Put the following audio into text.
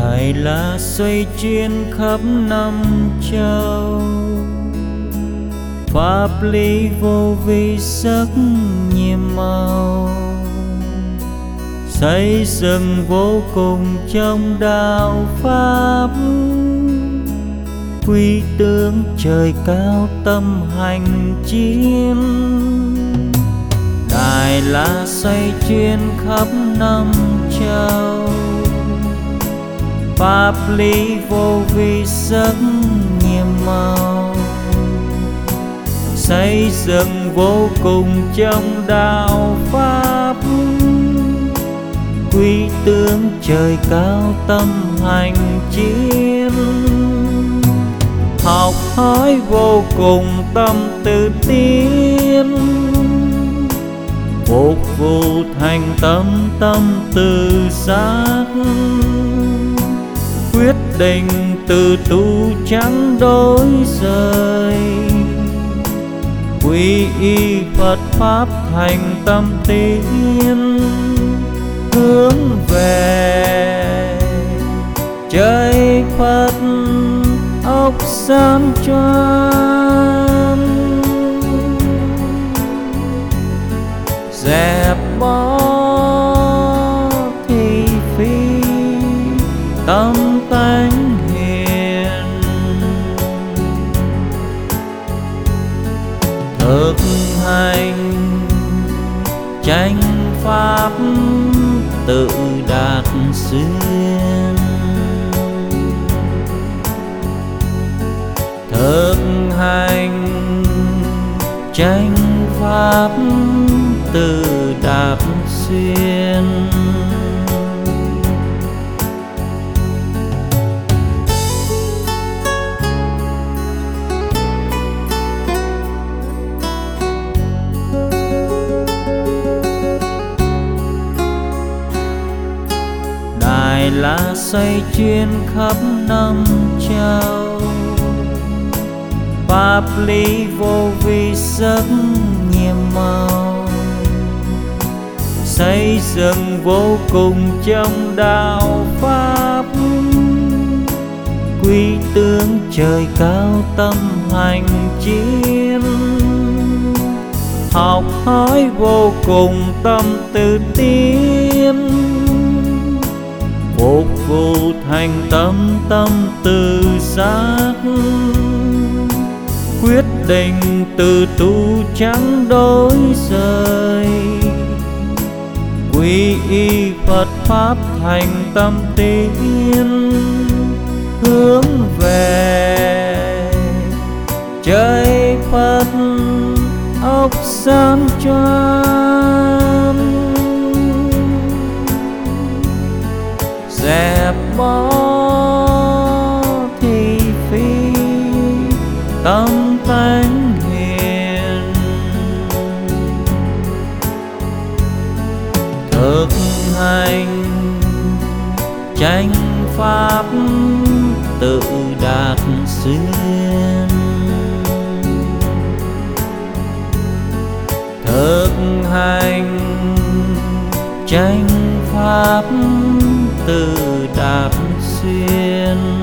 Đài lá xoay chuyên khắp năm châu, pháp lý vô vi sắc nhiệm màu, xây dựng vô cùng trong đạo pháp. Quy tướng trời cao tâm hành chiến, đài lá xoay chuyên khắp năm châu, pháp lý vô vi sắc nhiệm màu, xây dựng vô cùng trong đạo pháp. Quy tướng trời cao tâm hành chiến, học hỏi vô cùng tâm tự tiến, phục vụ thành tâm tâm từ giác. Quyết định từ tu chẳng đổi rời, quy y Phật pháp thành tâm tiến, hướng về trời Phật ốc san choan. Dẹp bỏ thị phi tâm tánh hiền, thực hành chánh pháp tự đạt xuyên. Thực hành chánh pháp tự đạt xuyên. Đài lá xoay chuyên khắp năm châu, pháp lý vô vi sắc nhiệm màu, xây dựng vô cùng trong đạo pháp. Quy tướng trời cao tâm hành chiến, học hỏi vô cùng tâm tự tiến, phục vụ thành tâm tâm từ giác. Quyết định từ tu chẳng đổi rời, quy y Phật pháp thành tâm tiến, hướng về trời Phật ốc san choan. Dẹp bỏ thị phi tâm tánh hiền, thực hành chánh pháp tự đạt xuyên. Thực hành chánh pháp tự đạt xuyên.